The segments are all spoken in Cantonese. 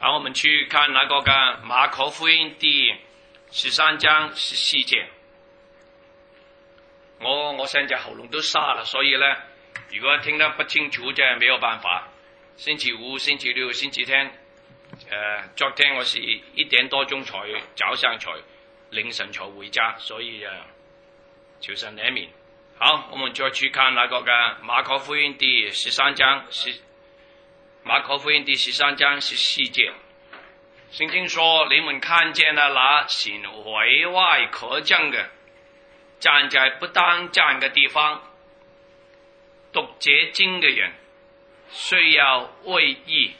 好，我们去看那个马可福音第13章14節。我現在喉嚨都沙了，所以呢，如果聽得不清楚就沒有辦法。星期五、星期六、星期天，昨天我是1點多鐘早上才凌晨才回家，所以求神憐憫。好，我們再去看那個馬可福音第13章14節。聖經說：你們看見了那行毀壞可憎的，站在不當站的地方，讀這經的人，雖要為義，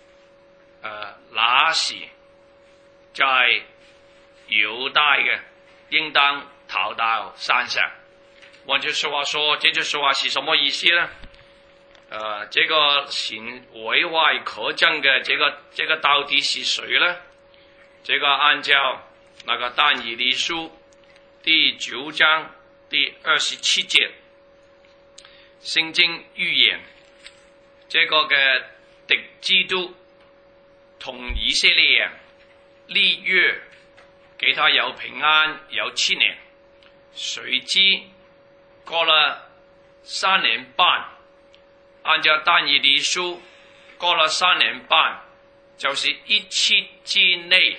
那時在猶大的，應當逃到山上。換句話說，這句說話是什麼意思呢？這個行毀壞可憎的，這個到底是誰呢？這個按照那個但以理書第9章第27節，聖經預言這個嘅敵基督同以色列人立約，給他有平安有7年，誰知過了3年半。按照但以理書，過了3年半，就是一期之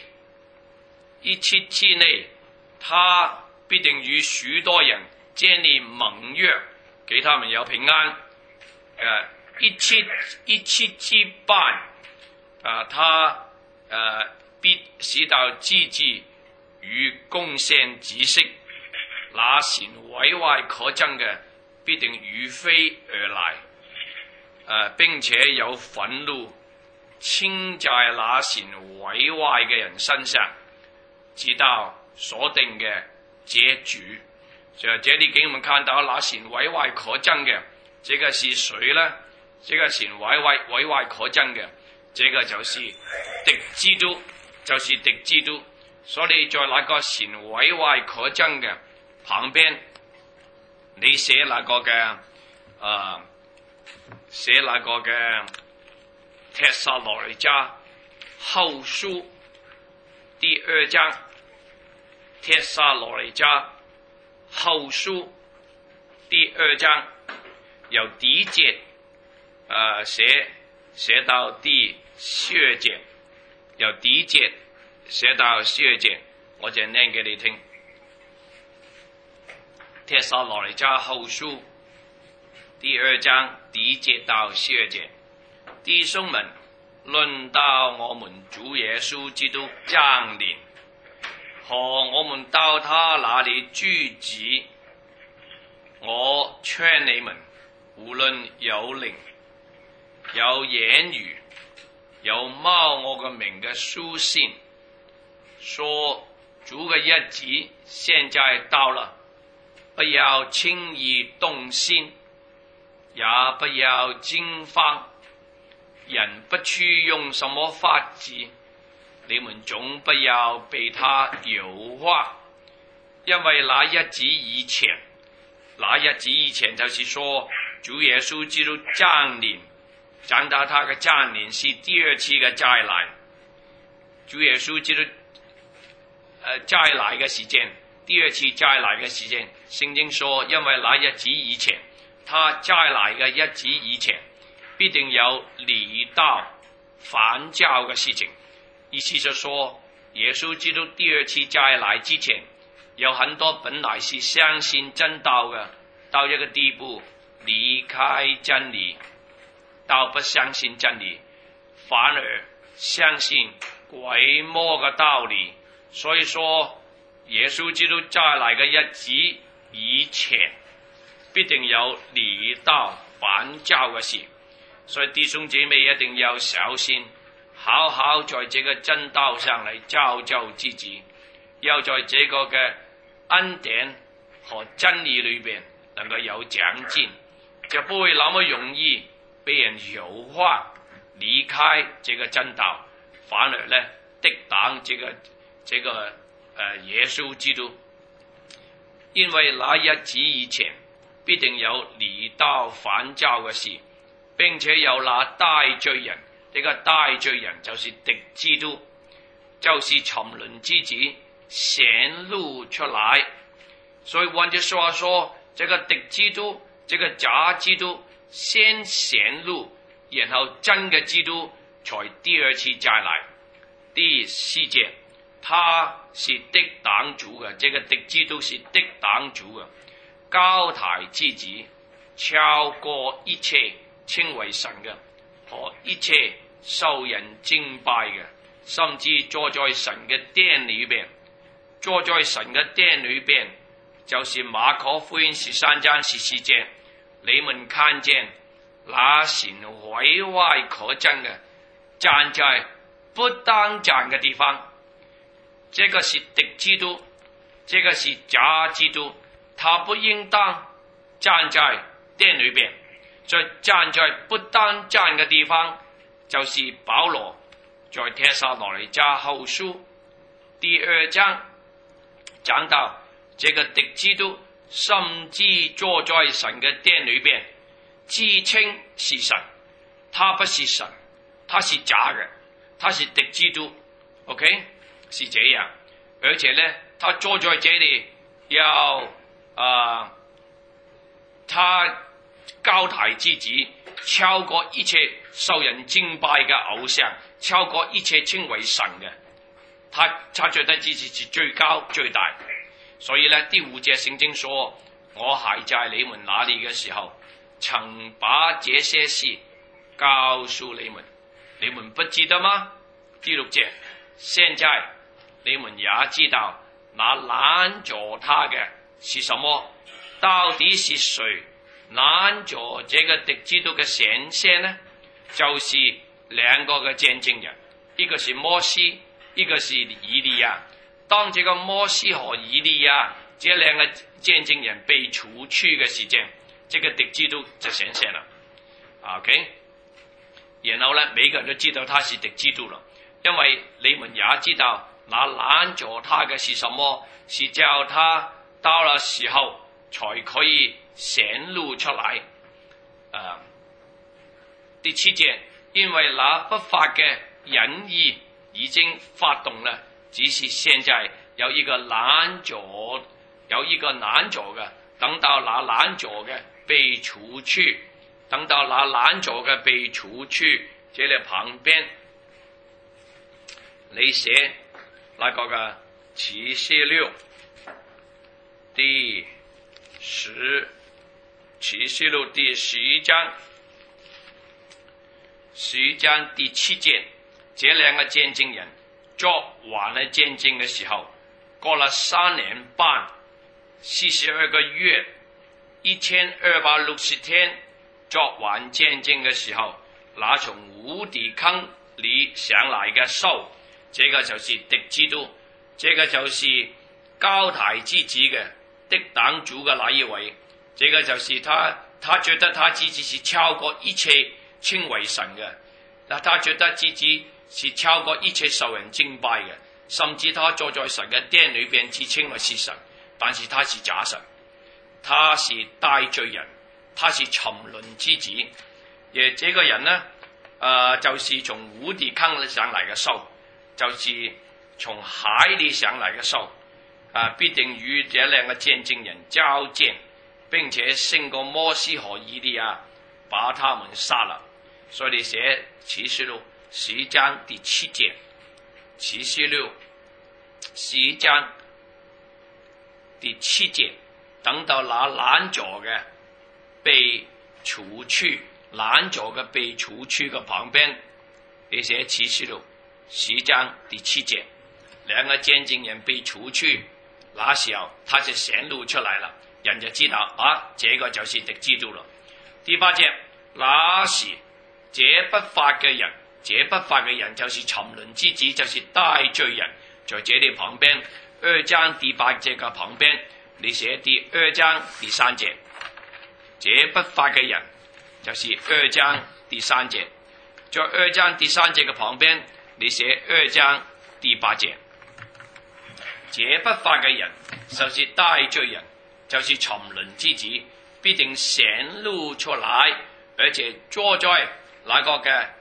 內，他必定與許多人建立盟約，給他們有平安。一期之半，他必使到自己與貢獻止息，那行毀壞可憎嘅，必定如飛而來。並且有憤怒傾在那行毀壞嘅人身上，直到所定嘅結局。所以這裏給我們看到那行毀壞可憎嘅，這個是誰呢？這個行毀壞可憎嘅，這個就是敵基督，就是敵基督。所以在那個行毀壞可憎嘅旁邊，你寫那個嘅寫那個嘅帖撒羅尼迦後書第2章，帖撒羅尼迦後書第2章由第1節寫到第12節，由第1節寫到12節，我就念給你聽。帖撒羅尼迦後書第2章第1節到12節，弟兄們，論到我們主耶穌基督降臨和我們到他那裏聚集，我勸你們，無論有靈、有言語、有冒我個名嘅書信，說主嘅日子現在到了，不要輕易動心，也不要驚慌，人不去用什麼法子，你們總不要被他誘惑，因為那日子以前就是說主耶穌基督降臨，講到他嘅降臨是第2次嘅再來，主耶穌基督再來嘅時間，第2次再來嘅時間，聖經說因為那日子以前，他再來嘅日子以前，必定有離道反教嘅事情。意思就說，耶穌基督第2次再來之前，有很多本來是相信真道嘅，到一個地步離開真理，到不相信真理，反而相信鬼魔嘅道理。所以說，耶穌基督再來嘅日子以前，必定有離道反教嘅事。所以弟兄姐妹一定要小心，好好在這個真道上嚟造就自己，要在這個嘅恩典和真理裏邊能夠有長進，就不會那麼容易被人誘惑離開這個真道，反而呢敵擋這個耶穌基督。因為那日子以前必定有離道反教嘅事，並且有那帶罪人這個大罪人就是敵基督，就是沉淪之子顯露出來。所以換句話說，這個敵基督，這個假基督先顯露，然後真嘅基督才第二次再來。第四節，他是敵擋主嘅，這個敵基督是敵擋主嘅，高台之子，超過一切稱為神嘅和一切受人敬拜嘅，甚至坐在神嘅殿裏邊。坐在神嘅殿裏邊，就是馬可福音13章14節，你們看見那神毀壞可憎嘅，站在不當站嘅地方。這個是敵基督，這個是假基督，他不應當站在殿裏邊，在站在不當站嘅地方，就是保羅在帖撒羅尼迦後書第2章講到，這個敵基督甚至坐在神嘅殿裏邊，自稱是神，他不是神，他是假嘅，他是敵基督 ，OK， 是這樣。而且呢，他坐在這裏要他高台之子，超過一切受人敬拜嘅偶像，超過一切稱為神嘅，他覺得自己是最高最大。所以呢，第5節聖經說，我還在你們那裏嘅時候，曾把這些事告訴你們，你們不記得嗎？第6節，現在你們也知道，那攔阻他嘅是什麼？到底是誰攔阻這個敵基督嘅顯現呢？就是兩個嘅見證人，一個是摩西，一個是以利亞。當這個摩西和以利亞這兩個見證人被除去嘅時間，這個敵基督就顯現了。OK， 然後呢，每個人都知道他是敵基督了，因為你們也知道，那攔阻他嘅是什麼？是叫他到了時候才可以顯露出來。第7節，因為那不法嘅隱意已經發動了，只是現在有一個攔阻，嘅，等到那攔阻嘅被除去，等到那攔阻嘅被除去，這裏旁邊你寫那個嘅啟示錄第11章11章第7節，這兩個見證人作完了見證嘅時候，過了3年半42個月1260天，作完見證嘅時候，那從無底坑裏上來嘅獸，這個就是敵基督，這個就是高台之子嘅敵擋主嘅那一位，這個就是他覺得他自己是超過一切稱為神嘅，他覺得自己是超過一切受人敬拜嘅，甚至他坐在神嘅殿裏邊自稱為是神，但是他是假神，他是大罪人，他是沉淪之子。而這個人呢，就是從無底坑上來嘅獸，就是從海裏上來嘅獸，必定與這兩個見證人交戰，並且勝過摩西和以利亞，把他們殺了。所以你寫啟示錄11章第7節，啟示錄11章第7節，等到那攔阻嘅被除去，攔阻嘅被除去嘅旁邊，你寫啟示錄11章第7節，兩個見證人被除去，那時候他就顯露出來了，人就知道這個就是敵基督了。第8節，那時這不法嘅人就是沉淪之子，就是大罪人，在這裏旁邊2章第8節嘅旁邊，你寫第2章第3節，這不法嘅人就是2章第3節，在2章第3節嘅旁邊，你寫2章第8節，這不法嘅人就是大罪人，就是沉淪之子，必定顯露出來，而且坐在那個嘅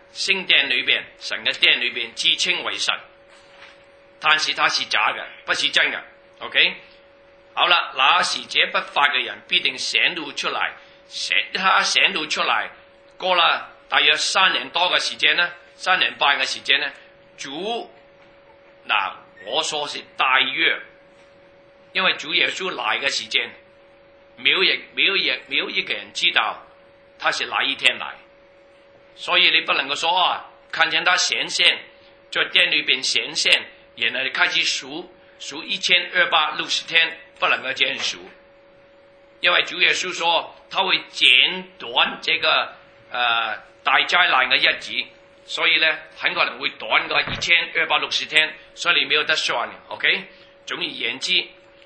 聖殿裏邊，神嘅殿裏邊自稱為神，但是他是假嘅，不是真嘅。OK， 好啦，那時這不法嘅人必定顯露出嚟，他顯露出嚟，過了大約3年多嘅時間呢，3年半嘅時間呢，主嗱，我說是大約，因為主耶穌來嘅時間，沒有一個人知道他是哪一天來，所以你不能夠說啊，看見他顯現，在殿裏邊顯現，然後你開始數1260天，不能夠這樣數，因為主耶穌說他會剪短這個大災難嘅日子，所以呢很可能會短過1260天，所以你沒有得算。OK， 總而言之，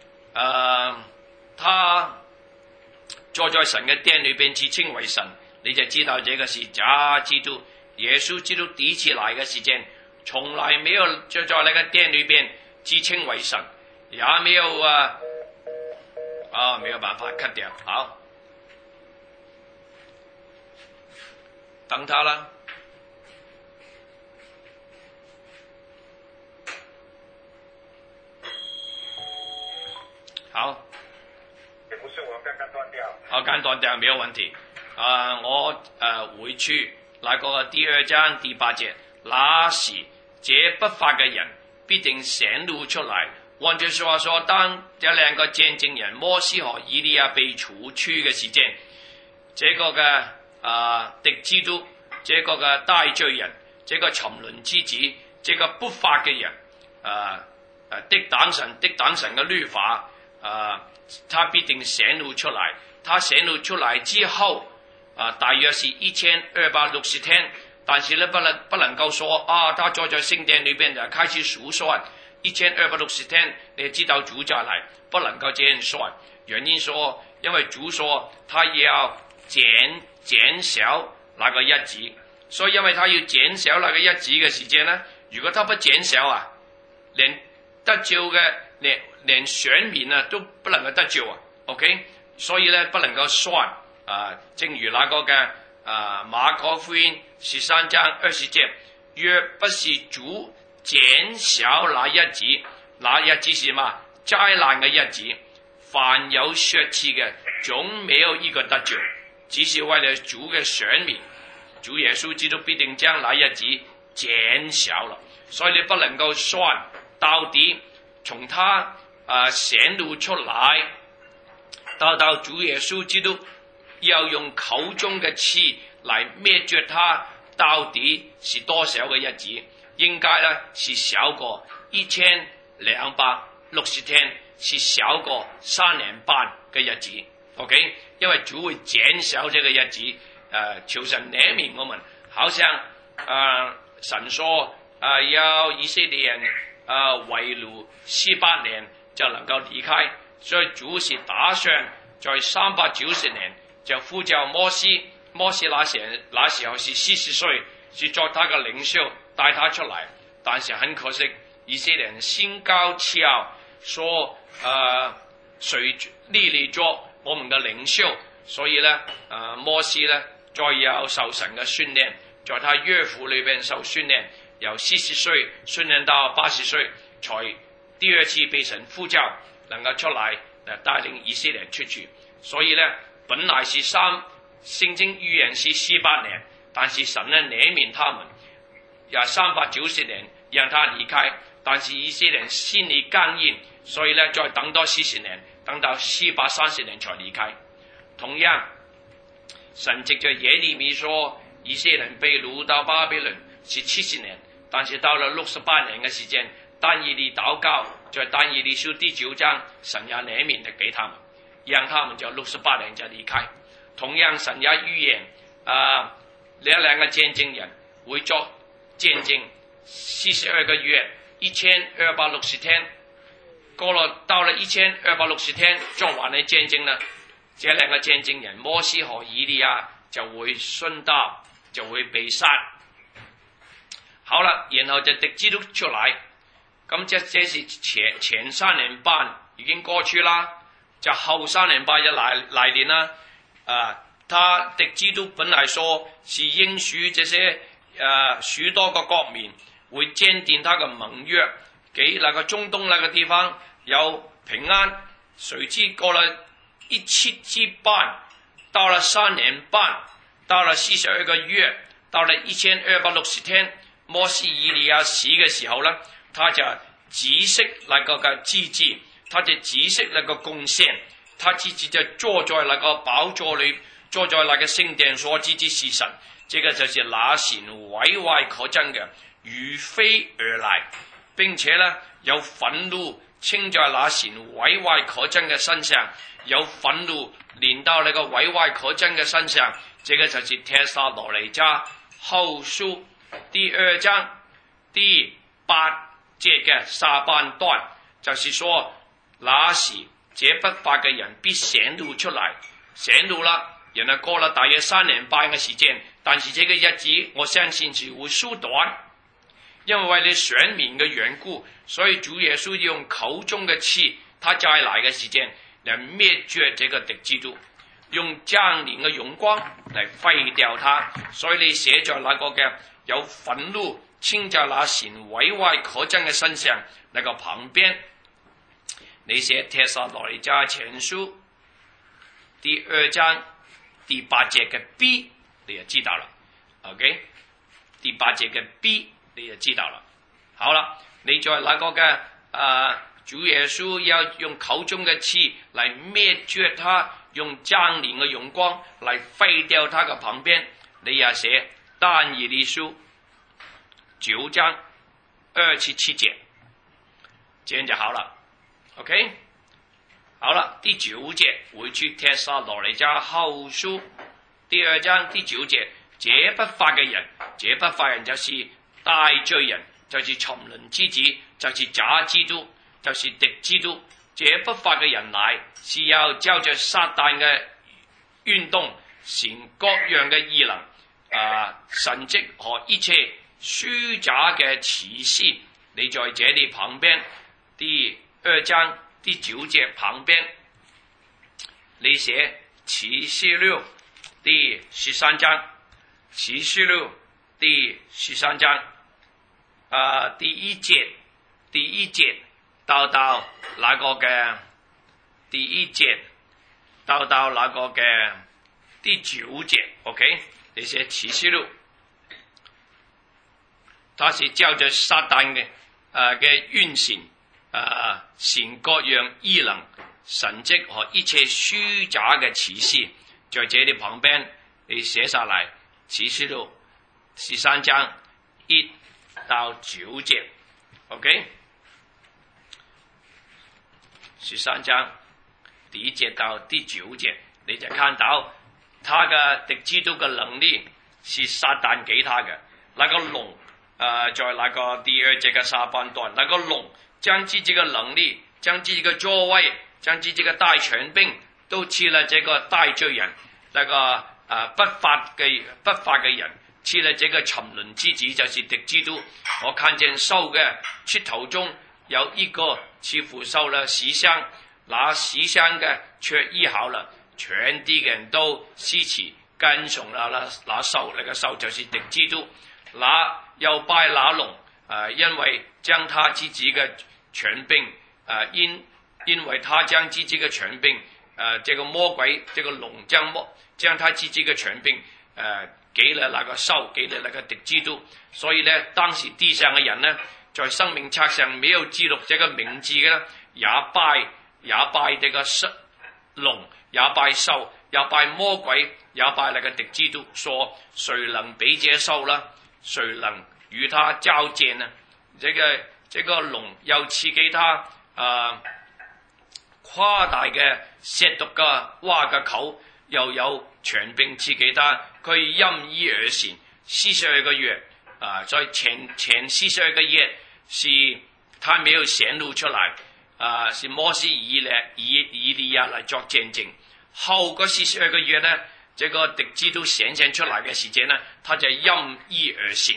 他坐在神嘅殿裏邊自稱為神，你就知道這個是假基督。耶穌基督第一次來嘅時間，從來沒有坐在那個殿裏邊自稱為神，也沒有沒有辦法 cut 掉，好，等他啦。好， 也不是我剛剛斷掉。 好，剛斷掉沒有問題。我回去那個第2章第8節，那時這不法嘅人必定顯露出來。換句話說，當這兩個見證人摩西和以利亞被除去嘅時間，這個嘅敵基督，這個嘅大罪人，這個沉淪之子，這個不法嘅人，敵擋神嘅律法，他必定顯露出來。他顯露出來之後，大約是1260天，但是呢不能夠說他坐在聖殿裏邊就開始數算1260天，你知道主再來，不能夠這樣算。原因說，因為主說他要減少那個日子，所以因為他要減少那個日子嘅時間呢，如果他不減少連得救嘅連選民都不能夠得救OK， 所以呢不能夠算正如那個嘅馬可福音13章20節，若不是主減少那日子，那日子是什麼？災難嘅日子，凡有血氣嘅總沒有一個得救，只是為了主嘅選民，主耶穌基督必定將那日子減少了，所以你不能夠算到底從他顯露出來到主耶穌基督要用口中嘅刺來滅絕他，到底是多少嘅日子？應該呢是少過1260天，是少過3年半嘅日子。OK， 因為主會減少這個日子，求神憐憫我們。好像神說要以色列人為奴48年就能夠離開，所以主是打算在390年就呼叫摩西。摩西那時候是40歲，是作他嘅領袖，帶他出來。但是很可惜，以色列人心高氣傲，說誰立你做我們嘅領袖？所以呢，摩西呢再要受神嘅訓練，在他岳父裏邊受訓練，由40歲訓練到80歲，才第二次被神呼召，能夠出來帶領以色列出去。所以呢，本來是聖經預言是48年，但是神呢憐憫他們，也390年讓他離開，但是以色列人心裏剛硬，所以呢再等多40年，等到430年才離開。同樣，神藉着耶利米說，以色列人被擄到巴比倫是70年，但是到了68年嘅時間，但以理禱告，在但以理書第9章，神也憐憫地給他們，讓他們就68年就離開。同樣，神也預言這兩個見證人會作見證42個月1260天，過了到了1260天做完了見證呢，這兩個見證人摩西和以利亞就會殉道，就會被殺。好了，然後就敵基督出來，咁這是前3年半已經過去啦，就後3年半就來年啦。他敵基督本來說是應許這些許多個國民會堅定他嘅盟約，給那個中東那個地方有平安。誰知過了17之半，到了3年半，到了42個月，到了1260天，摩西以利亞死嘅時候呢，他就止息那個嘅支持，他就止息那個貢獻，他自己就坐在那個寶座裏，坐在那個聖殿所指之是神。這個就是那神毀壞可憎嘅如飛而來，並且呢有憤怒傾在那神毀壞可憎嘅身上，有憤怒連到那個毀壞可憎嘅身上。這個就是帖撒羅尼迦後書第2章第8節嘅下半段，就是說那時這不法嘅人必顯露出來，顯露了，然後過了大約3年半嘅時間，但是這個日子我相信是會縮短，因為為了選民嘅緣故，所以主耶穌用口中嘅刺，他再來嘅時間嚟滅絕這個敵基督，用降臨嘅榮光嚟廢掉他。所以你寫在那個嘅有憤怒傾在那神毀壞可憎嘅身上那個旁邊，你寫帖撒羅尼迦前書第2章第8節嘅 B， 你就知道了。OK， 第8節嘅 B 你就知道了。好了，你在那個嘅主耶穌要用口中嘅刺嚟滅絕他，用降臨嘅榮光嚟廢掉他嘅旁邊，你也寫但以理書9章27節，這樣就好了。OK， 好了，第9節回去帖撒羅尼迦後書第2章第9節，這不法嘅人，這不法人就是大罪人，就是沉淪之子，就是假基督，就是敵基督。這不法嘅人來，是要照着撒旦嘅運動，行各樣嘅異能、神蹟和一切虛假嘅奇事。你在這裏旁邊第2章第9節旁邊，你寫啟示錄第13章，啟示錄第13章第一節到那個嘅第一節到那個嘅第9節 ，OK， 你寫啟示錄，它是照着撒旦嘅運行行各樣異能、神蹟和一切虛假嘅奇事，在這裏旁邊你寫下來，啟示錄13章1到9節 ，OK。13章第1節到第9節，你就看到他嘅敵基督嘅能力是撒旦給他嘅。那個龍在那個第2節嘅下半段，那個龍將自己嘅能力、將自己嘅座位、將自己嘅大權柄都賜了這個大罪人，那個不法嘅人，賜了這個沉淪之子，就是敵基督。我看見獸嘅出頭中有一個似乎受了死傷，那死傷嘅卻醫好了，全地嘅人都稀奇跟從了那獸，那個獸就是敵基督。那又拜那龍，因為將他自己嘅權柄，因為他將自己嘅權柄，這個魔鬼，這個龍將他自己嘅權柄，給了那個獸，給了那個敵基督。所以呢，當時地上嘅人呢，在生命冊上沒有記錄這個名字嘅，也拜這個龍，也拜獸，也拜魔鬼，也拜那個敵基督，說誰能比這獸呢？誰能與他交戰呢？這個龍又賜給他誇大嘅褻瀆嘅蛙嘅口，又有權柄賜給他，可以任意而行42個月。在前42個月是他沒有顯露出來，是摩西以利亞來作見證。後嗰42個月呢，這個敵基督顯現出來嘅時間呢，他就任意而行。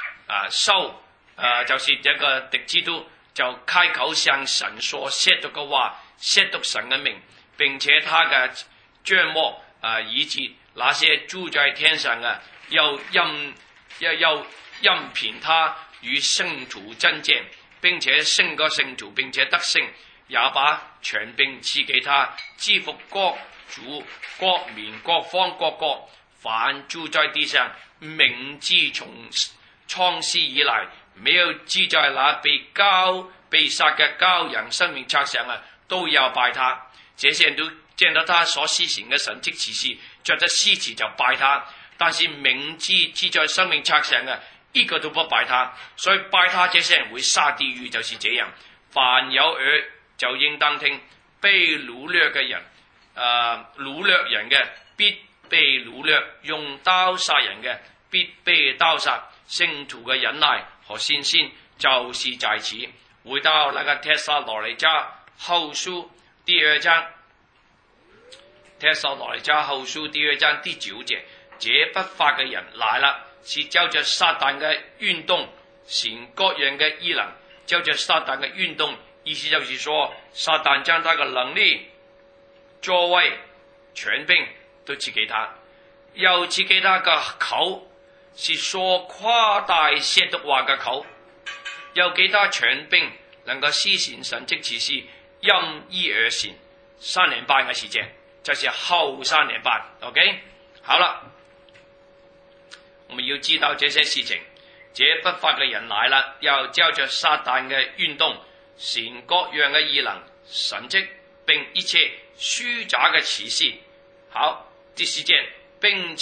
就是這個敵基督就開口向神說褻瀆嘅話，褻瀆神嘅名，並且他嘅帳幕以致那些住在天上嘅，又任又任憑他與聖徒爭戰，並且勝過聖徒，並且得勝，也把權柄賜給他，制服各族、各民、各方、各國，凡住在地上，名字從創世以來沒有記在那被殺嘅羔羊生命冊上啊，都要拜他。這些人都見到他所施行嘅神蹟奇事，着着絲詞就拜他，但是名字記在生命冊上嘅一個都不拜他，所以拜他這些人會下地獄，就是這樣。凡有耳就應當聽，被擄掠嘅人，擄掠人嘅必被擄掠，用刀殺人嘅必被刀殺。聖徒嘅忍耐和信心就是在此。回到那個帖撒羅尼迦後書第2章，帖撒羅尼迦後書第2章第9節，這不法嘅人來了，是照着撒旦嘅運動，行各樣嘅異能，照着撒旦嘅運動，意思就是說，撒旦將他嘅能力、作為、權柄都賜給他，又賜給他個口，是說誇大褻瀆話嘅口，又給他權柄，能夠施行神蹟奇事，任意而行。3年半嘅時間，就是後3年半。OK， 好了，我們要知道這些事情。這不法嘅人來了，又照着撒旦嘅運動，行各樣嘅異能、神蹟，並一切虛假嘅奇事。好，第4節，並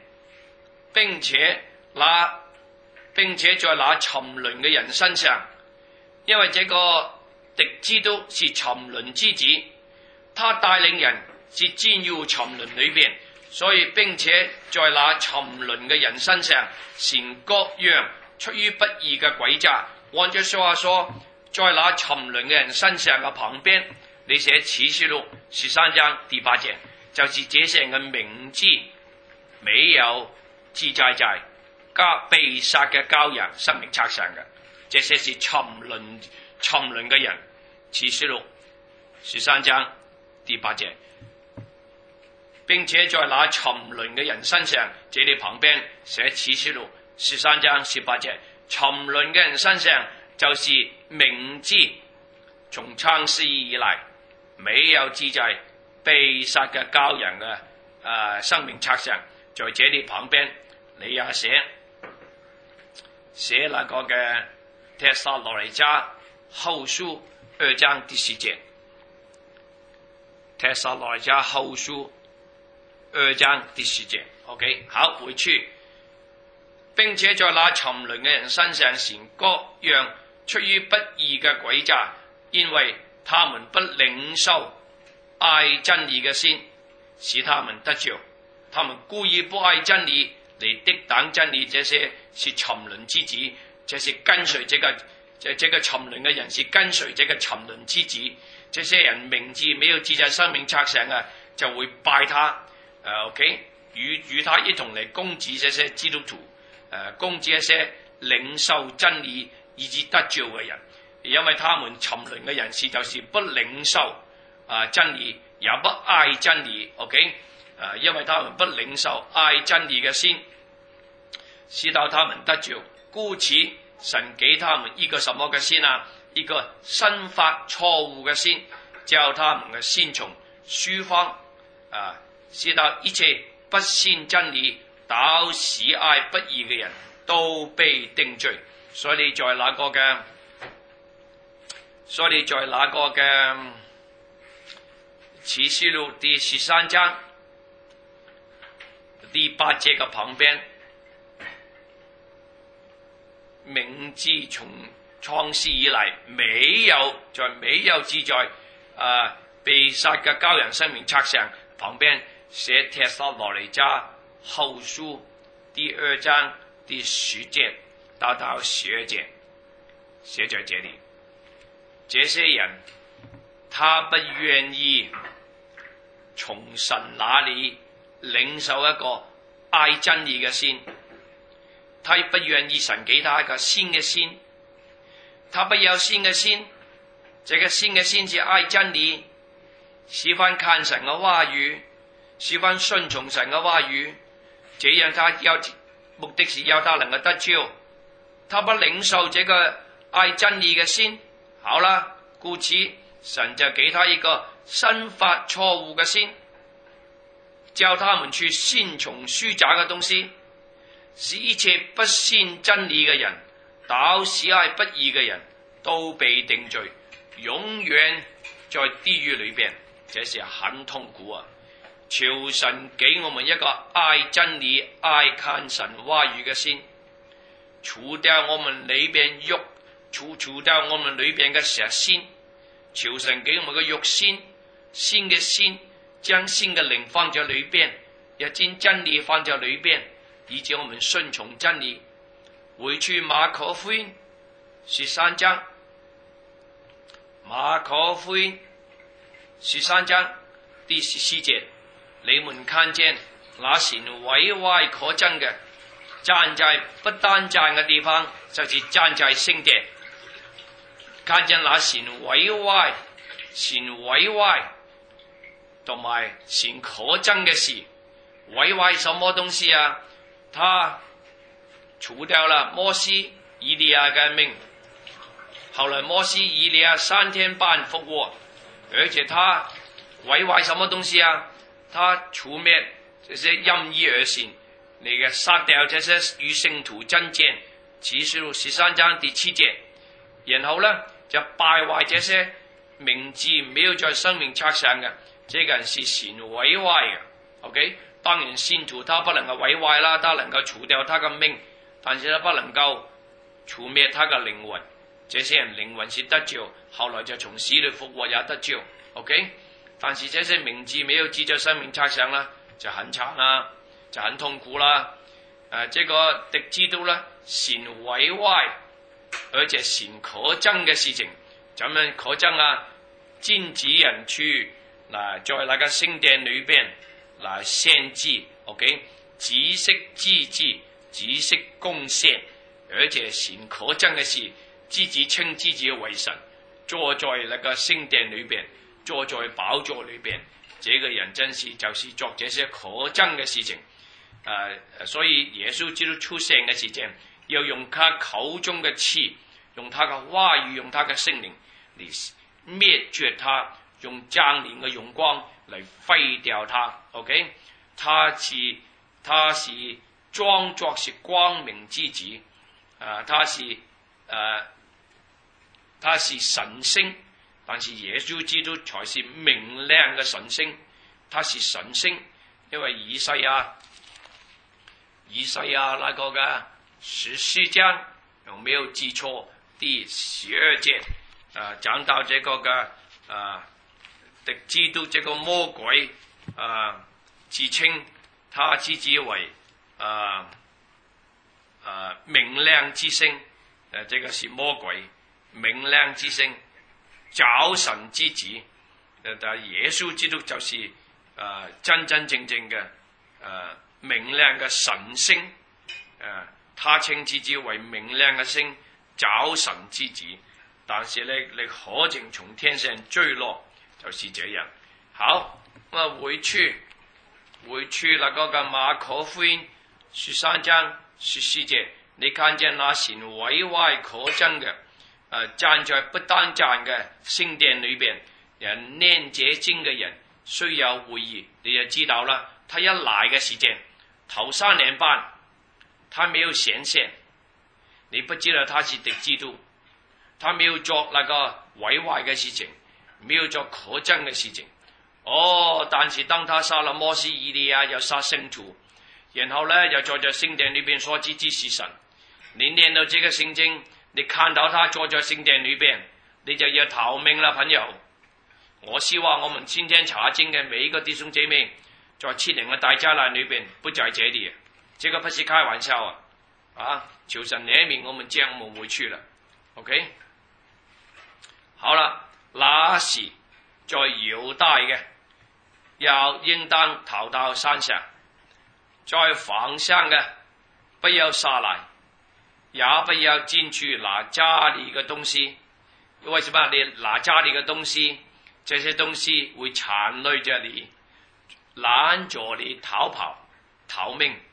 且在那沉淪嘅人身上，因為這個敵基督是沉淪之子，他帶領人是進入沉淪裏邊，所以並且在那沉淪嘅人身上行各樣出於不義嘅詭詐。按照說話說，在那沉淪嘅人身上嘅旁邊，你寫啟示錄13章第8節，就是這些人嘅名字沒有記載在被殺嘅羔羊生命冊上嘅，這些是沉淪嘅人。啟示錄13章第8節，並且在那沉淪嘅人身上，這裏旁邊寫啟示錄13章18節，沉淪嘅人身上就是名字從創世以來沒有記在被殺嘅羔羊嘅生命冊上，在這裏旁邊你也寫那個嘅帖撒羅尼迦後書2章第10節，帖撒羅尼迦後書2章第10節。OK， 好，回去，並且在那沉淪嘅人身上行各樣出於不義嘅詭詐，因為他們不領受愛真理嘅心，使他們得救。他們故意不愛真理，嚟抵擋真理，這些是沉淪之子，這是跟隨這個沉淪嘅人，是跟隨這個沉淪之子。這些人名字沒有記在生命冊上啊，就會拜他。OK， 與他一同嚟攻擊這些基督徒，攻擊一些領受真理以致得救嘅人，因為他們沉淪嘅人士就是不領受真理，也不愛真理。OK， 因為他們不領受愛真理嘅心，使到他們得救。故此，神給他們一個什麼嘅心啊？一個生發錯誤嘅心，叫他們嘅心從虛謊使到一切不信真理、倒喜愛不義嘅人都被定罪。所以在那個嘅啟示錄第13章第8節嘅旁邊，名字從創世以來沒有記在被殺嘅羔羊生命冊上，旁邊寫帖撒羅尼迦後書第2章第10節到12節，寫在這裏。這些人他不願意從神那裏領受一個愛真理嘅心，他不願意神給他一個新嘅心，他不要新嘅心，這個新嘅心是愛真理，喜歡看神嘅話語，喜歡順從神嘅話語，這樣他要目的是要他能夠得救，他不領受這個愛真理嘅心，好啦，故此神就給他一個生發錯誤嘅心，叫他們去信從虛假嘅東西，使一切不信真理嘅人，倒喜愛不義嘅人都被定罪，永遠在地獄裏邊，這是很痛苦啊！求神給我們一個愛真理、愛看神話語嘅心，除掉我們裏邊肉，除掉我們裏邊嘅蛇心。求神給我們個肉心，新嘅心，將新嘅靈放在裏邊，也將真理放在裏邊，以致我們順從真理。回去馬可福音13章，馬可福音13章第14節，你們看見那些毀壞可憎嘅，站在不當站嘅地方，就是站在聖殿。看見那些毀壞同埋善可憎嘅事，毀壞什麼東西啊？他除掉了摩西、以利亞嘅命，後來摩西、以利亞3天半復活，而且他毀壞什麼東西啊？他除滅這些任意而行，那個殺掉這些與聖徒爭戰，啟示錄13章第7節，然後呢就敗壞這些名字沒有在生命冊上嘅，這個人是善毀壞嘅。OK， 當然信徒他不能夠毀壞啦，他能夠除掉他嘅命，但是他不能夠除滅他嘅靈魂。這些人靈魂是得救，後來就從死裏復活也得救。OK， 但是這些名字沒有記在生命冊上啦，就很慘啦，就很痛苦啦。這個敵基督呢，善毀壞，而且善可憎嘅事情，怎樣可憎啊？禁止人去在那個聖殿裏邊來獻祭 ，OK， 只識祭祀，只識貢獻，而且善可憎嘅事，自己稱自己為神，坐在那個聖殿裏邊，坐在寶座裏邊，這個人真是就是做這些可憎嘅事情。所以耶穌基督出現嘅時間，要用他口中嘅刺，用他嘅話語，用他嘅聖靈嚟滅絕他，用將臨嘅榮光嚟廢掉他。OK， 他是裝作是光明之子，他是神星，但是耶穌基督才是明亮嘅神星，他是神星，因為以賽亞那個嘅14章，有沒有記錯？第12節講到這個嘅敵基督這個魔鬼自稱他自己為明亮之星，這個是魔鬼明亮之星，早晨之子。但耶穌基督就是真真正正嘅明亮嘅神星，他稱自己為明亮嘅星，早晨之子。但是呢，你可淨從天上墜落，就是這樣。好，回去那個嘅馬可福音13章14節，你看見那些毀壞可憎嘅，站在不當站嘅聖殿裏邊，人念這經嘅人雖有會意，你就知道啦。他一來嘅時間，頭3年半，他沒有顯現，你不知道他是敵基督，他沒有做那個毀壞嘅事情，沒有做可憎嘅事情。但是當他殺了摩西、以利亞，又殺聖徒，然後呢又坐在聖殿裏邊說自己是神。你念到這個聖經，你看到他坐在聖殿裏邊，你就要逃命啦，朋友。我希望我們今天查經嘅每一個弟兄姐妹，在7年嘅大災難裏邊不在這裏，這個不是開玩笑啊！求神憐憫我們，這樣我們回去了。OK， 好了，那時在猶大嘅，要應當逃到山上；在房上嘅，不要下來，也不要進去拿家裏嘅東西。為什麼你拿家裏嘅東西？這些東西會纏累着你，攔住你逃跑、逃命。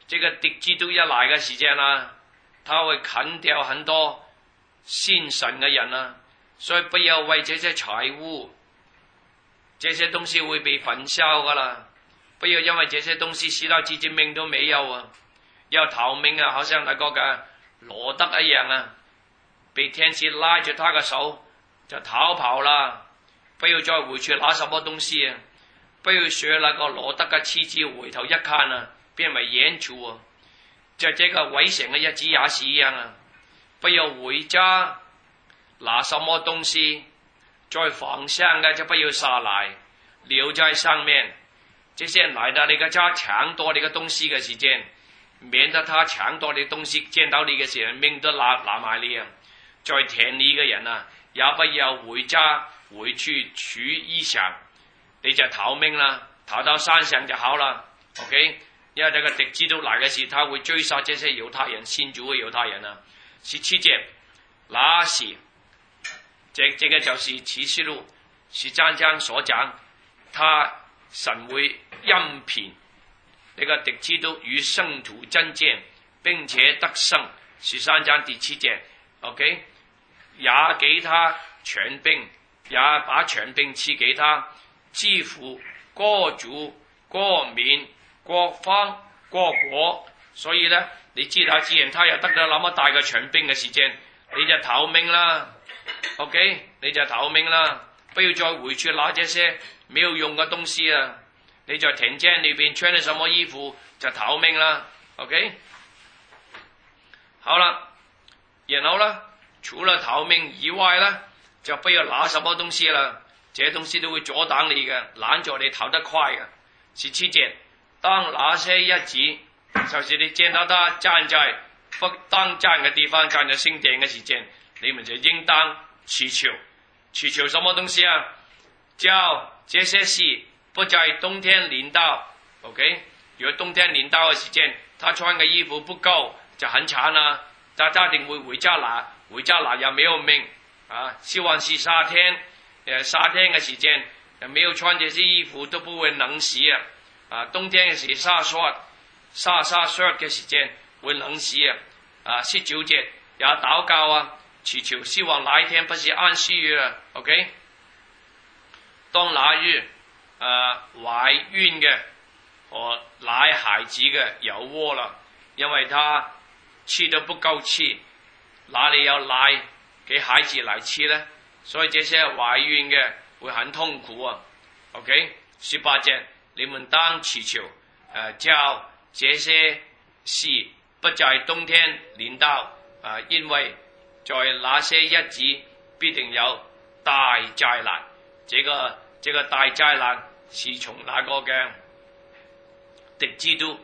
這個敵基督一來嘅時間啦，他會砍掉很多信神嘅人啦，所以不要為這些財物，這些東西會被焚燒噶啦，不要因為這些東西使到自己命都沒有啊，要逃命啊，好像那個嘅羅德一樣啊，被天使拉住他嘅手就逃跑啦，不要再回去拿什麼東西啊，不要學那個羅德嘅妻子回頭一看啊，變為野豬啊，在這個危險嘅日子也是一樣啊，不要回家拿什麼東西，在房上嘅就不要下來，留在上面。這些人來到你嘅家搶奪你嘅東西嘅時間，免得他搶奪你東西，見到你嘅時候命都拿埋你啊！在田裏嘅人啊，也不要回家回去取衣裳，你就逃命啦，逃到山上就好啦。OK， 因為這個敵基督來嘅時，他會追殺這些猶太人，信主嘅猶太人啊。17節，那時，這個就是啟示錄13章所講，他神會欽評呢個敵基督與聖徒爭戰，並且得勝。13章第7節 ，OK， 也給他權柄，也把權柄賜給他，治服各族、各民、各方、各國。所以呢，你知道既然他又得到那麼大嘅權柄嘅時間，你就逃命啦。OK， 你就逃命啦，不要再回去拿這些沒有用嘅東西啊！你在田間裏邊穿咗什麼衣服就逃命啦。OK， 好了，然後呢，除了逃命以外呢，就不要拿什麼東西啦，這些東西都會阻擋你嘅，攔住你逃得快嘅。17節，當那些日子，就是你見到他站在不當站嘅地方，站在聖殿嘅時間，你們就應當祈求。祈求什麼東西啊？叫這些事不在冬天臨到。OK， 如果冬天臨到嘅時間，他穿嘅衣服不夠，就很慘啦。他一定會回家拿又沒有命啊。希望是夏天嘅時間，沒有穿這些衣服都不會冷死啊。啊，冬天嘅時沙雪嘅時間會冷死啊。19節也禱告啊，祈求希望那一天不是安息日啊。OK， 當那日懷孕嘅和奶孩子嘅有禍啦，因為他吃得不夠吃，哪裡有奶給孩子來吃呢？所以這些懷孕嘅會很痛苦啊。OK， 18節，你們當祈求叫這些事不在冬天臨到因為在那些日子必定有大災難。這個大災難是從那個嘅敵基督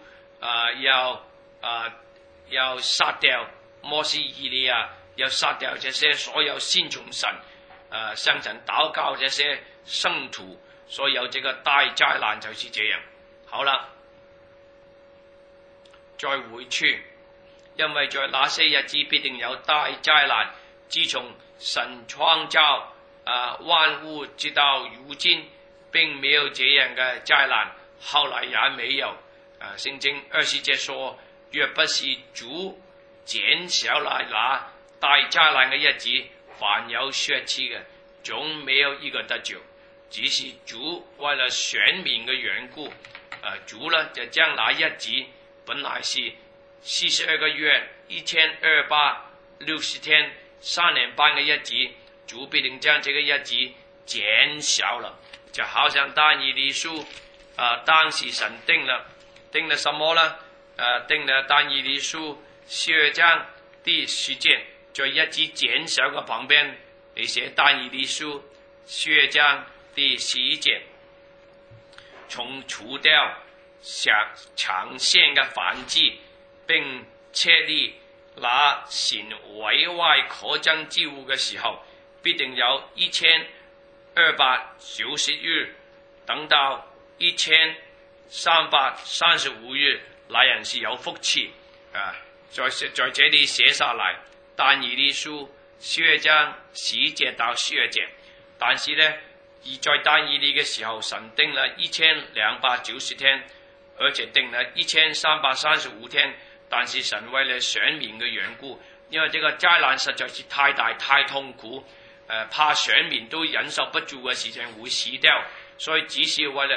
要殺掉摩西以利亞，要殺掉這些所有先從神向神禱告這些聖徒，所以有這個大災難就是這樣。好啦，再回去，因為在那些日子必定有大災難。自從神創造萬物直到如今，並沒有這樣嘅災難，後來也沒有。聖經20節說，若不是主減少了那大災難嘅日子，凡有血氣嘅總沒有一個得救。只是主為了選民嘅緣故，主呢就將那日子本來是42個月1260天3年半嘅日子，主必定將這個日子減少了。就好像但以理書當時神定了什麼呢？定了但以理書12章第10節，在日子減少嘅旁邊你寫但以理書12章第11節，從除掉長線嘅燔祭，並設立那神委外可憎之物嘅時候，必定有1290日，等到1335日，那人是有福氣在這裏寫下來，但以理書12章11節到12節。但是呢，而在但以理嘅時候，神定了1290天， 而且定了1335天。但是神為了選民嘅緣故，因為這個災難實在是太大太痛苦，怕選民都忍受不住嘅事情會死掉，所以只是為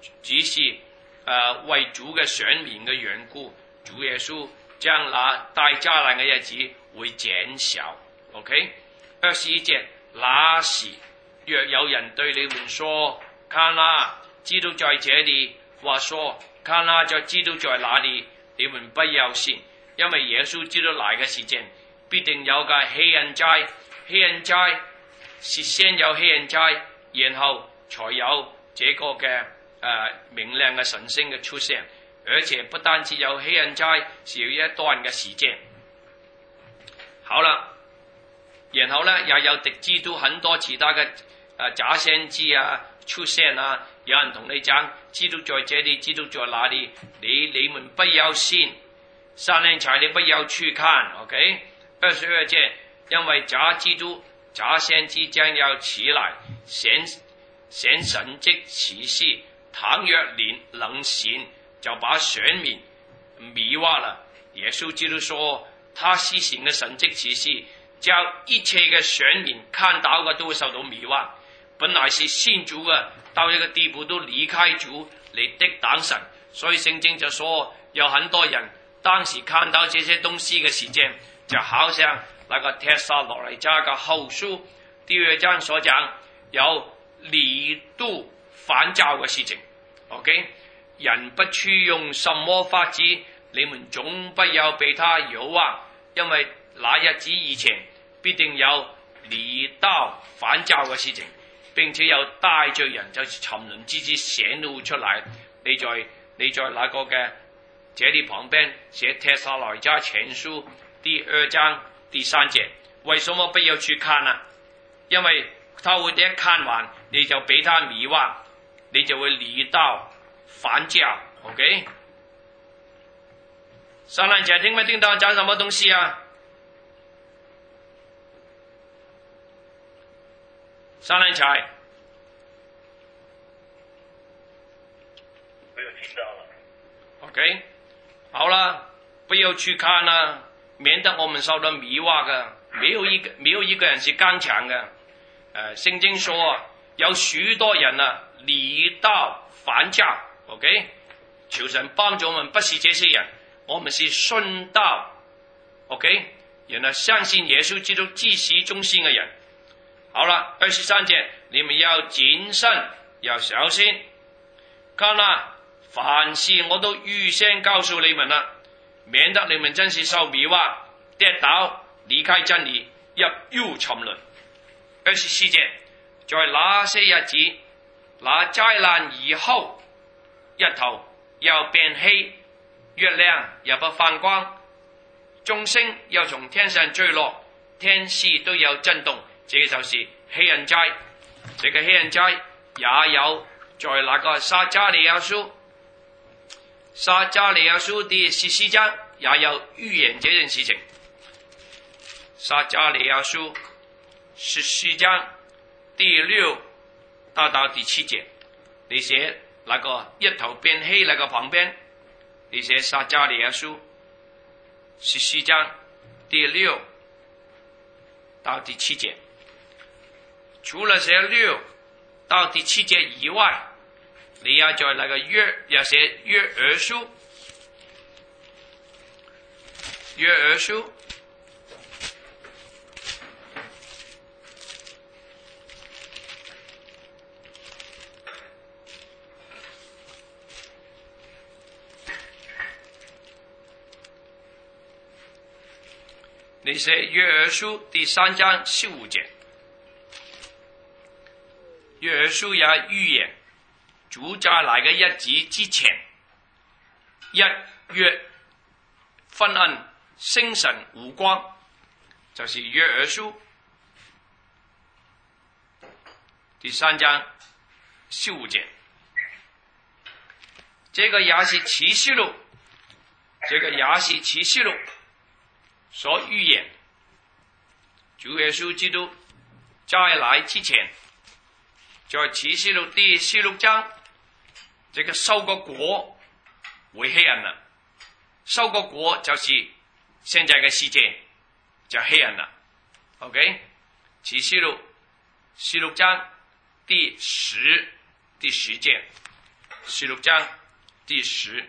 主嘅選民嘅緣故，主耶穌將那大災難嘅日子會減少。OK， 21節，那時若有人對你們說，看啊，基督在這裏，或說，看啊，就基督在哪裏，你們不要信，因為耶穌基督來嘅時間必定有個黑暗齋，黑暗齋是先有黑暗齋，然後才有這個嘅明亮嘅神星嘅出現，而且不單止有黑暗齋，是有一段嘅時間。好了，然後呢也有敵基督很多其他嘅假先知啊出現啊，有人同你講基督在這裏，基督在哪裏，你們不要信，三年前你不要去看。 OK， 22節，因為假基督假先知將要起來顯神蹟奇事，倘若能行，就把選民迷惑了。耶穌基督說他施行嘅神蹟奇事，將一切嘅選民看到嘅都會受到迷惑，本來是信主嘅，到一個地步都離開主嚟敵擋神，所以聖經就說有很多人當時看到這些東西嘅時間，就好像那個帖撒羅尼迦嘅後書第2章所講，有離度反教嘅事情。 OK， 人不去用什麼法子，你們總不要被他誘惑，因為那日子以前必定有離道反教嘅事情，並且有大罪人就是沉淪之子顯露出來。你在那個嘅這裏旁邊寫帖撒羅尼迦前書第2章第3節，為什麼不要去看啊？因為他會一看完你就被他迷惑，你就會離道反教。 OK， 上來姐聽沒聽到講什麼東西啊？上來姐没有听到了。 OK， 好了，不要去看了，免得我們受到迷惑的。沒有一個人是剛強的。聖經說有許多人啊離道反教。 OK， 求神幫助我們，不是這些人，我們是順道。OK， 然後相信耶穌基督至死忠心的人。好了，23節，你們要謹慎，要小心。看啦，凡事我都預先告訴你們了，免得你們真是受迷惑，跌倒，離開真理，又沉淪。24節，在那些日子，那災難以後，日頭又變黑，月亮又不放光，眾星又從天上墜落，天勢都有震動。這個就是黑暗齋。這個黑暗齋也有在那個撒迦利亞書第14章也有預言這件事情。撒迦利亞書14章第6到第7節，你寫那個日頭變黑那個旁邊，你寫撒迦利亞書14章第6到第7節。除了寫6到第7節以外，你要在那個要寫約珥書，約珥書你寫約珥書第3章15節。約珥書也預言主再來嘅日子之前，日月昏暗，星辰無光，就是約珥書第3章15節。這個也是啟示錄，所預言主耶穌基督再來之前，在啟示錄第16章，這個收個果會黑暗啦。收個果就是現在嘅世界就黑暗啦。OK， 啟示錄16章第10節，16章第10，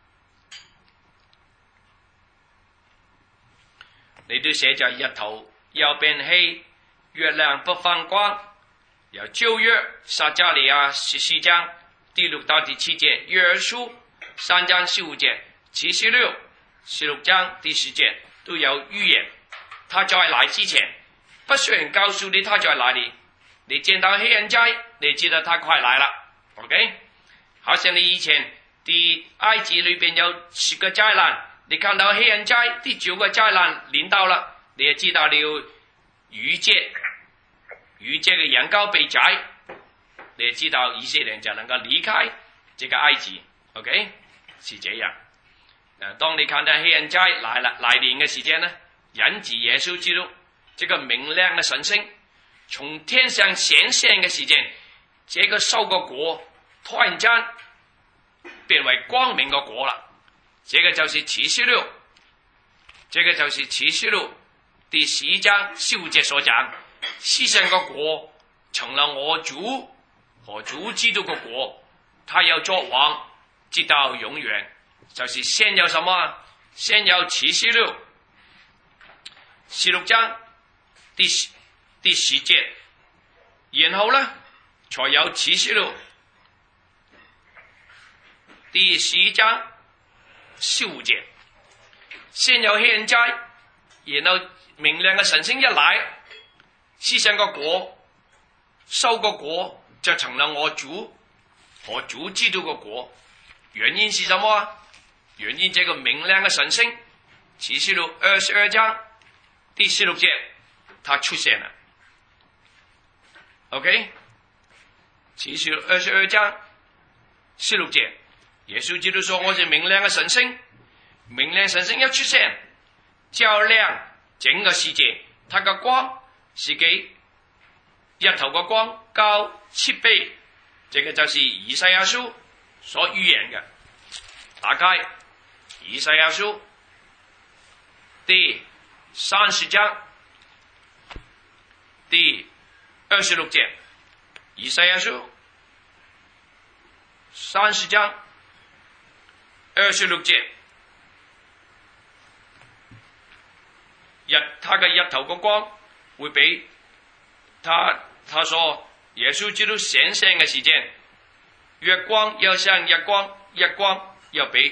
你都寫着日頭要變黑，月亮不放光。有舊約撒迦利亞14章第6到第7節，約書3章15節，啟示錄16章第10節都有預言。他在來之前，不需要人告訴你他在哪裏，你見到黑暗災，你知道他快來了。OK， 好像你以前的埃及裏邊有10個災難，你看到黑暗災第9個災難臨到了，你也知道了逾節嘅羊羔被宰，你也知道以色列人就能夠離開這個埃及。OK， 是這樣。當你看到黑暗災來臨嘅時間呢，引子耶穌基督這個明亮的神星從天上顯現嘅時間，這個收個果突然間變為光明嘅果了。這個就是啟示錄，這個就是啟示錄第11章15節所講，世上個果成了我主和主基督個果，他要作王直到永遠。就是先有什麼？先有啟示錄16章第10節，然後呢才有啟示錄第11章15節。先有黑暗災，然後明亮嘅神星一來，世上個果收個果就成了我主和主基督個果。原因是什麼？原因這個明亮嘅神星，啟示錄22章第16節，它出現了。OK， 啟示錄22章16節，耶穌基督說我是明亮嘅神星，明亮神星一出現，照亮整個世界，它嘅光是比日頭嘅光高7倍，這個就是以賽亞書所預言嘅。打開以賽亞書第30章第26節，以賽亞書30章26節，他嘅日頭嘅光會比他說耶穌基督顯現嘅時間，月光要像日光，日光要比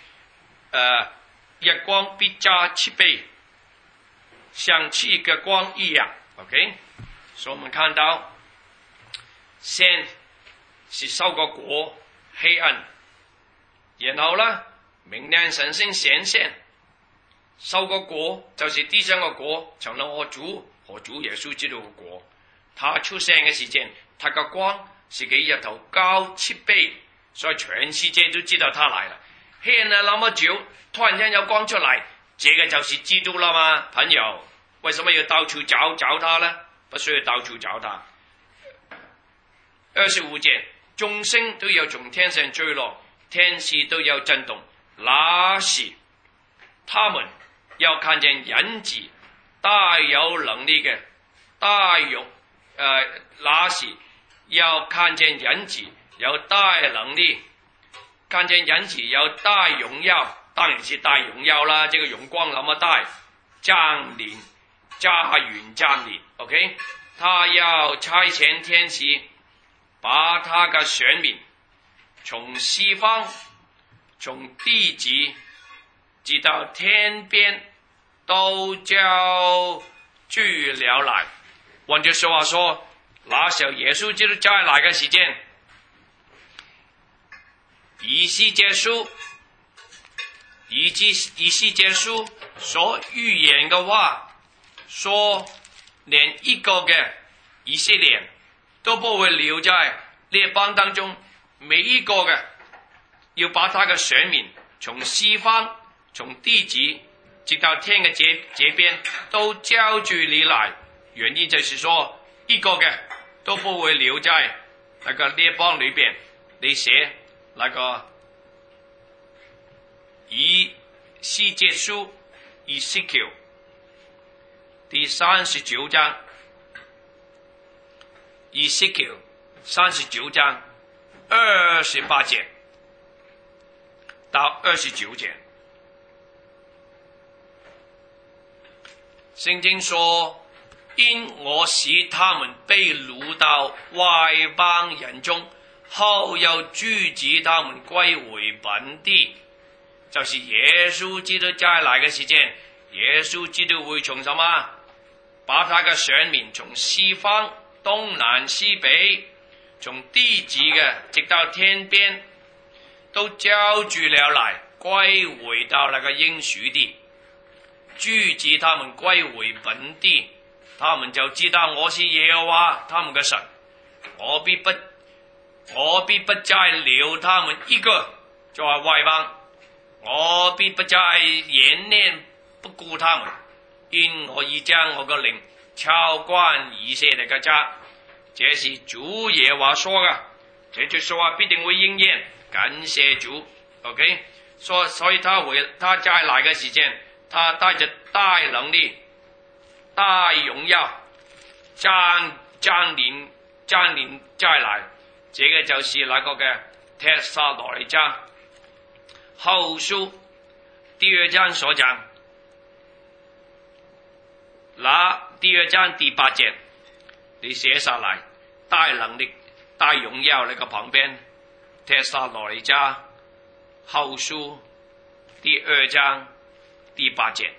日光必加7倍，像7個光一樣。OK， 所以我們看到先是收個果黑暗，然後呢明亮神星顯現，收個果就是地上個果成了我主和主耶穌基督的果。他出現嘅時間，他個光是比日頭高7倍，所以全世界都知道他來了。黑暗了那麼久，突然間有光出來，這個就是基督了嗎？朋友，為什麼要到處找他呢？不需要到處找他。25節，眾星都要從天上墜落，天使都要震動。那時他們要看見人子大有能力嘅那時要看見人子有大能力，看見人子有大榮耀，當然是大榮耀啦，這個榮光那麼大，降臨駕雲降臨。 OK， 他要差遣天使把他嘅選民從西方從地極直到天邊都叫聚了來。換句說話說，那時候耶穌基督再來嘅時間，以西結書所預言嘅話，說連一個嘅以色列人都不會留在列邦當中，每一個嘅要把他嘅選民從西方從地極直到天嘅這邊都招聚你來。原因就是說，一個嘅都不會留在那個列邦裏邊。你寫那個以西結書Ezekiel第39章，Ezekiel 39章28節到29節，聖經說：因我使他們被擄到外邦人中，後又阻止他們歸回本地。就是耶穌基督再來嘅時間，耶穌基督會從什麼？把他嘅選民從西方、東南西北，從地極嘅直到天邊，都招住了來，歸回到那個應許地，阻止他們歸回本地。他們就知道我是耶和華他們嘅神，我必不再留他們一個在外邦，我必不再掩念不顧他們，因我已將我嘅靈澆灌以色列嘅家。這是主耶和華說嘅，這句說話必定會應驗。感謝主 ，OK， 所以他再來嘅時間，他帶着大能力、大榮耀降臨再來。這個就是那個嘅帖撒羅尼迦後書第2章所講，那第2章第8節你寫下來，大能力、大榮耀那個旁邊，帖撒羅尼迦後書第2章第8節，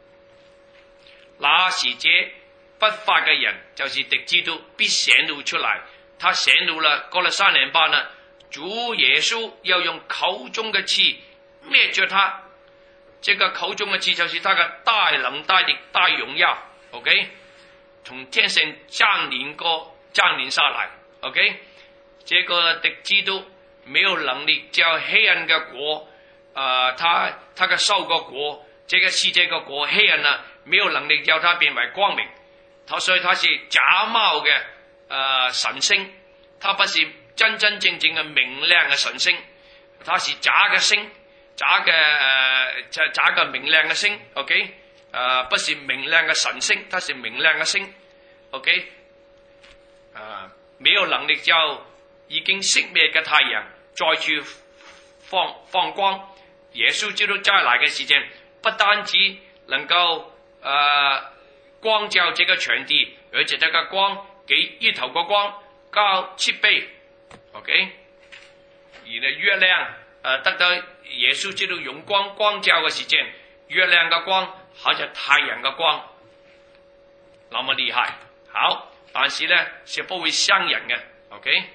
那時這不法嘅人，就是敵基督，必顯露出來。他顯露了，過了3年半了，主耶穌要用口中嘅氣滅絕他。這個口中嘅氣就是他嘅大能大力大榮耀 ，OK， 從天上降臨下來 ，OK， 這個敵基督沒有能力叫黑暗嘅國，他嘅受個國，這個世界個國黑暗啊，沒有能力叫他變為光明。所以他是假冒嘅。神星，他不是真真正正嘅明亮嘅神星，他是假嘅星，假嘅明亮嘅星 ，OK， 不是明亮嘅神星，他是明亮嘅星 ，OK， 沒有能力就已經熄滅嘅太陽再次放光。耶穌基督再來嘅時間，不單止能夠光照這個全地，而且這個光給一頭個光高7倍 ，OK。而呢月亮得到耶穌基督用光照嘅時間，月亮嘅光好似太陽嘅光，那麼厲害。好，但是呢是不會傷人嘅 ，OK。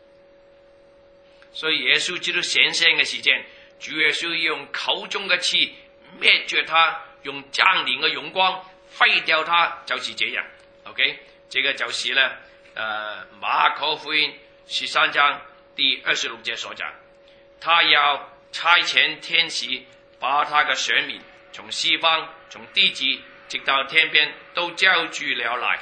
所以耶穌基督顯現嘅時間，主耶穌要用口中嘅氣滅絕他，用彰顯嘅榮光廢掉他，就是這樣 ，OK。這個就是呢，馬可福音13章第26節所講，他要差遣天使把他嘅選民從西方、從地極直到天邊都招聚了來。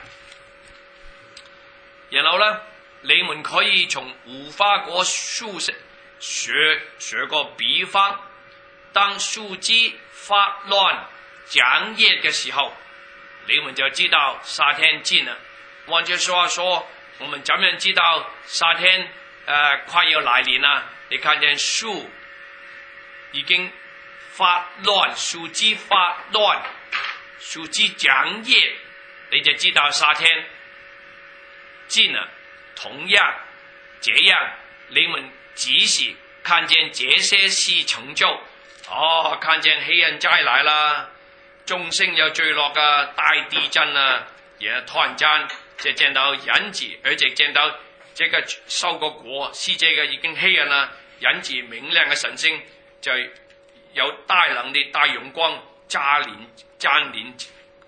然後呢，你們可以從無花果樹上學個比方，當樹枝發亂長葉嘅時候，你們就知道夏天近了。換句話說，我們怎樣知道夏天快要來臨了？你看見樹已經發亂，樹枝發亂，樹枝長葉，你就知道夏天近了。同樣這樣，你們只是看見這些事成就，看見黑暗再來了，眾星要墜落嘅大地震啦，也突然間就見到人子，而且見到這個收個果，世界嘅已經黑暗啦，人子明亮嘅神星就有大能力、大榮光加臨加雲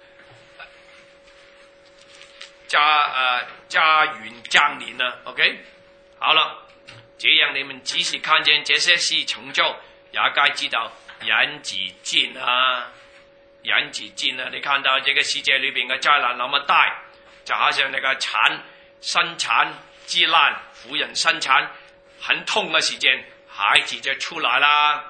降臨啦 ，OK， 好了，這樣你們只是看見這些事成就，也該知道人子近啦，人子近啦。你看到這個世界裏邊嘅災難那麼大，就好像那個生產之難，婦人生產很痛嘅時間，孩子就出來啦，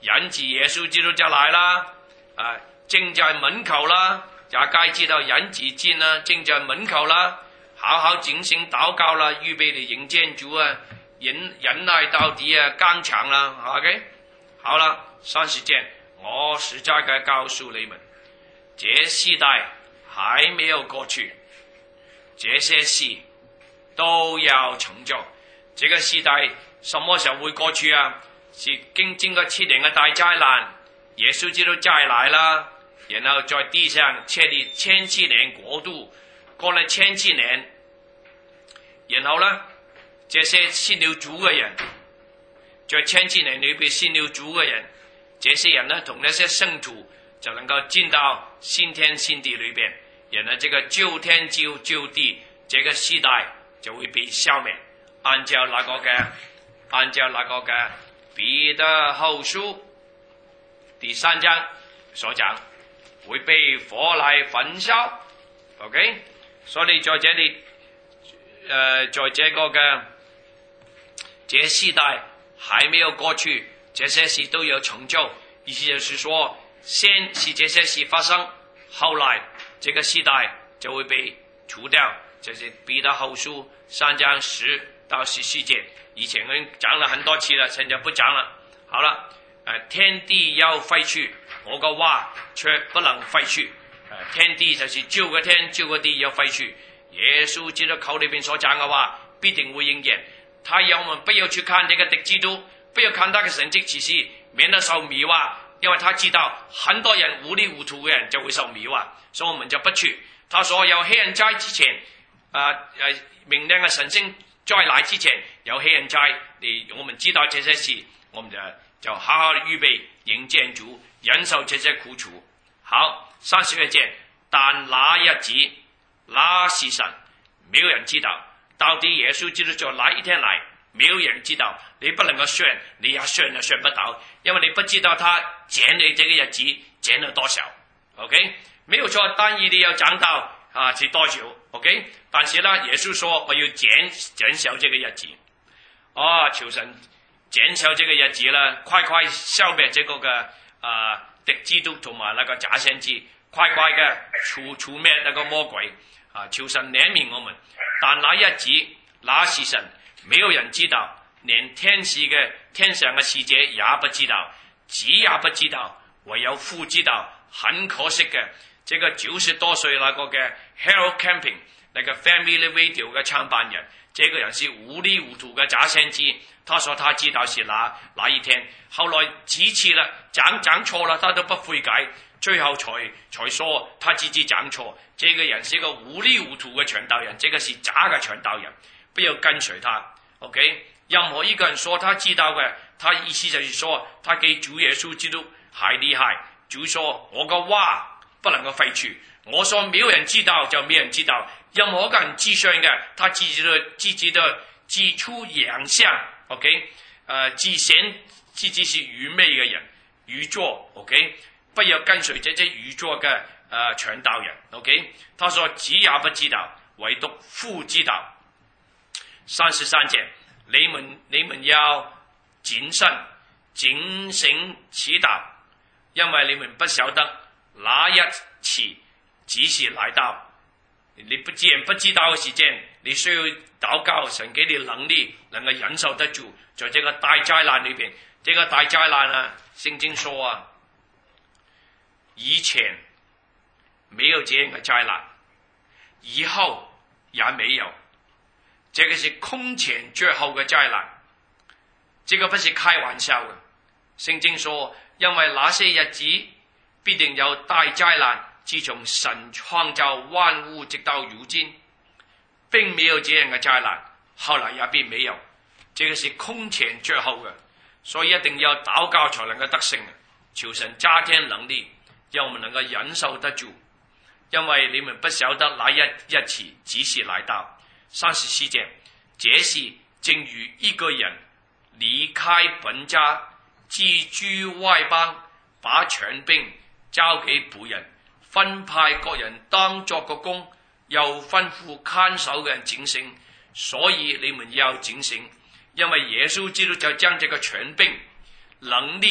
人子耶穌基督就來啦，正在門口啦，也該知道人子戰啦，正在門口啦，好好警醒禱告啦，預備嚟迎接主啊，忍耐到底啊，剛強啦 ，OK， 好啦，30節，我實在嘅告訴你們，這時代還沒有過去，這些事都要成就。這個時代什麼時候會過去啊？是經過7年嘅大災難，耶穌基督再來啦，然後在地上設立1000年國度，過了1000年，然後呢，這些信了主嘅人，在1000年裏邊信了主嘅人，這些人呢同那些聖徒就能夠進到新天新地裏邊，然後這個舊天舊地，這個時代就會被消滅。按照那個嘅彼得後書第3章所講，會被火來焚燒。OK， 所以在這裏，在這個嘅這時代還沒有過去，這些事都有成就。意思就是說，先是這些事發生，後來這個時代就會被除掉。這是彼得後書3章10到14節，以前我講了很多次了，現在不講了。好了，天地要廢去，我個話卻不能廢去。天地就是舊個天舊個地要廢去。耶穌基督口裏邊所講嘅話必定會應驗。他要我們不要去看這個敵基督，不要看他嘅神蹟奇事，免得受迷惑，因為他知道很多人糊裏糊塗嘅人就會受迷惑，所以我們就不去。他說有黑暗災之前，明亮嘅神星再來之前有黑暗災，我們知道這些事，我們就好好預備迎接主，忍受這些苦楚。好，31節，但那日子那時辰，沒有人知道，到底耶穌基督在哪一天來，沒有人知道。你不能夠算，你也算不到，因為你不知道他揀你這個日子揀了多少。OK， 沒有錯，但以理要講到是多少 ？OK， 但是呢，耶穌說我要減少這個日子。求神減少這個日子啦，快快消滅這個嘅敵基督同埋那個假先知，快快嘅除滅那個魔鬼。求神憐憫我們。但那日子那時辰，沒有人知道，連天上嘅使者也不知道，子也不知道，唯有父知道。很可惜嘅，這個90多歲那個嘅 Harold Camping 那個 Family Radio 嘅創辦人，這個人是糊裏糊塗嘅假先知。他說他知道是哪一天，後來幾次啦，講錯了，他都不悔改，最後才說他自己講錯。這個人是一個糊裏糊塗嘅傳道人，這個是假嘅傳道人，不要跟隨他。OK， 任何一個人說他知道嘅，他意思就是說他給主耶穌基督還厲害。主說我個話不能夠廢去，我說沒有人知道就沒有人知道，任何一個人志上嘅，他自己的自出洋相。OK， 自顯自己是愚昧嘅人，愚拙。OK， 不要跟隨這些愚拙嘅傳道人。OK， 他說子也不知道，唯獨父知道。33節，你們要謹慎警醒祈禱，因為你們不曉得那日期幾時來到。你不知道嘅時間，你需要禱告，神給你能力，能夠忍受得住。在這個大災難裏邊，這個大災難聖經說以前沒有這樣嘅災難，以後也沒有。這個是空前絕後嘅災難，這個不是開玩笑嘅。聖經說，因為那些日子必定有大災難。自從神創造萬物直到如今，並沒有這樣嘅災難，後來也必沒有。這個是空前絕後嘅，所以一定要禱告才能夠得勝。求神加添能力，讓我們能夠忍受得住，因為你們不曉得那日期幾時來到。34節，這事正如一個人離開本家，寄居外邦，把權柄交給僕人，分派各人當作個工，又吩咐看守嘅人警醒。所以你們要警醒，因為耶穌基督就將這個權柄能力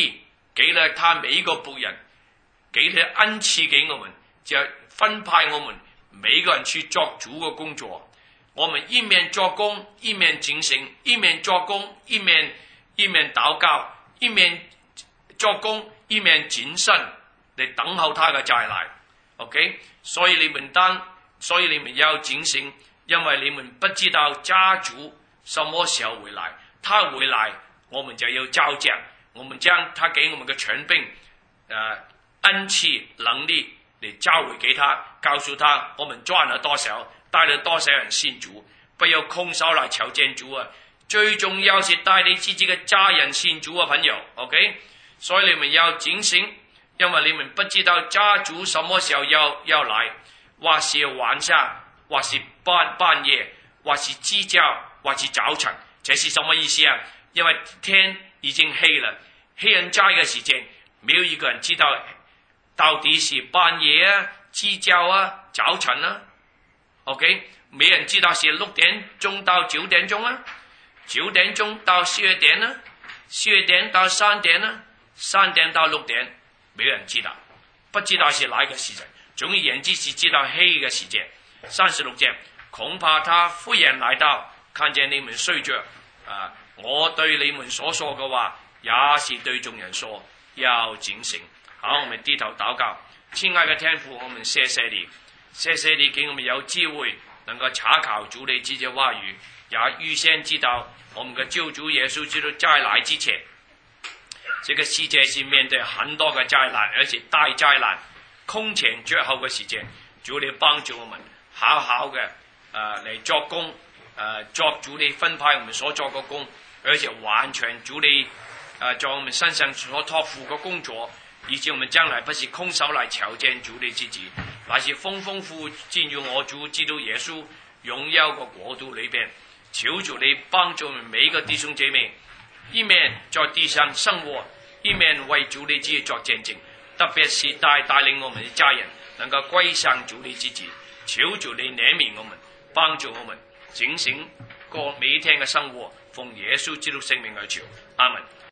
給了他每一個僕人，給了恩賜給我們，就分派我們每個人去作主嘅工作。我們一面做工，一面警醒；一面做工，一面禱告；一面做工，一面謹慎嚟等候他嘅再來。OK， 所以你們要警醒，因為你們不知道家主什麼時候回來。他回來，我們就要照着，我們將他給我們嘅權柄、恩賜、能力嚟交回給他，告訴他我們賺了多少，帶了多少人信主。不要空手來求見主啊！最重要是帶你自己嘅家人信主啊，朋友。OK， 所以你們要警醒，因為你們不知道家主什麼時候要來，或是晚上，或是半夜，或是雞叫，或是早晨。這是什麼意思啊？因為天已經黑了，黑暗齋嘅時間，沒有一個人知道到底是半夜啊、雞叫啊、早晨啊。OK， 沒人知道是6點鐘到9點鐘啊，9點鐘到12點啊，12點到3點啊，3點到6點，沒有人知道，不知道是哪一個時辰。總而言之是知道黑嘅時間。36節，恐怕他忽然來到，看見你們睡着我對你們所說嘅話，也是對眾人說，要警醒。好，我們低頭禱告。親愛的天父，我們謝謝你，謝謝你給我們有機會能夠查考主你自己的話語，也預先知道我們的救主耶穌基督再來之前，這個世界是面對很多嘅災難，而且大災難空前絕後嘅時間。主你幫助我們好好嘅嚟作工，作主你分派我們所做嘅工，而且完全主你在我們身上所託付嘅工作，以致我們將來不是空手來朝見主你自己，乃是豐豐富進入我主基督耶穌榮耀嘅國度裏邊。求主你幫助我們每一個弟兄姐妹，一面在地上生活，一面為主你自己作見證，特別是帶領我們的家人能夠歸向主你自己。求主你憐憫我們，幫助我們警醒過每一天嘅生活，奉耶穌基督聖名而求，阿門。